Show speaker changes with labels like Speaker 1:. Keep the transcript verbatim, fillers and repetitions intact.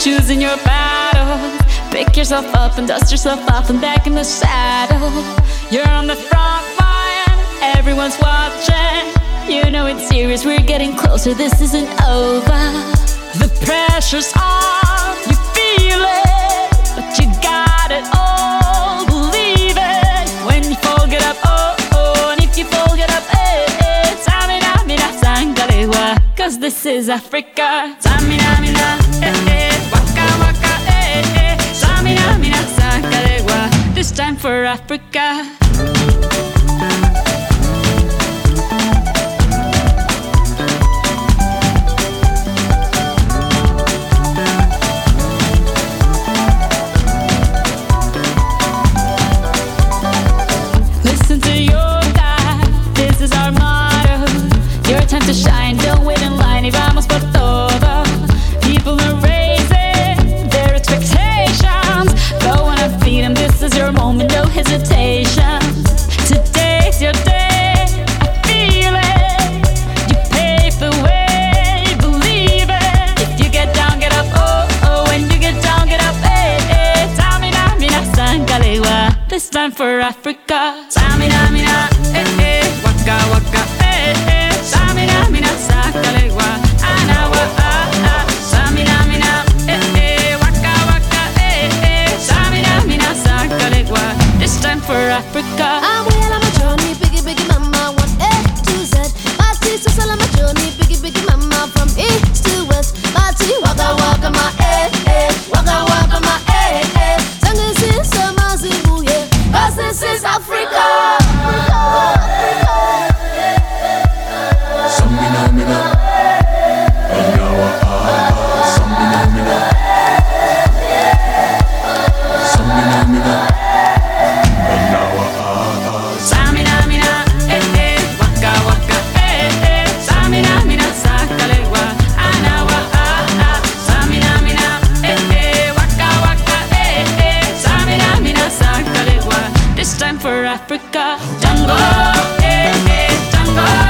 Speaker 1: choosing your battles. Pick yourself up and dust yourself off and back in the saddle. You're on the front line, everyone's watching. You know it's serious, we're getting closer, this isn't over. The pressure's on, you feel it, but you got it all, believe it. When you fall, get up, oh, oh, and if you fall, get up, eh, eh. Samina, mina, sangalewa, cause this is Africa. Samina, mina, eh, eh, waka, waka, eh, eh. Samina, mina, sangalewa, this time for Africa. Time to shine, don't wait in line, y vamos por todo. People are raising their expectations. Go on and feed them, this is your moment, no hesitation. Today's your day, I feel it. You pave the way, believe it. If you get down, get up, oh, oh. When you get down, get up, eh, eh. Samina, mina, sangalewa, this time for Africa. Samina, mina, eh, eh. Waka, waka, eh, eh. Samina, mina, sangalewa, anawa, ah, ah. Samina, mina, eh, eh. Waka, waka, eh, eh. Samina, mina, sangalewa, this time for Africa.
Speaker 2: I'm well on my journey, biggie, biggie mama, one A to Z. Party, so on my journey, biggie, biggie mama, from east to west. Party, waka, waka, my eh, eh. Waka, waka, my eh, eh. Sangin' sin, sama, zibu, yeah. Cause this is Africa.
Speaker 3: Samina, mina, anawa, ah, ah. Samina, mina, Samina, mina, anawa, ah, ah.
Speaker 1: Samina, mina, eh, eh. Waka, waka, eh, eh. Samina, mina, sangalewa, anawa, ah, ah. Samina, mina, eh, eh. Waka, waka, eh, eh. Samina, mina, sangalewa, this time for Africa. Jungle, eh, eh. Jungle.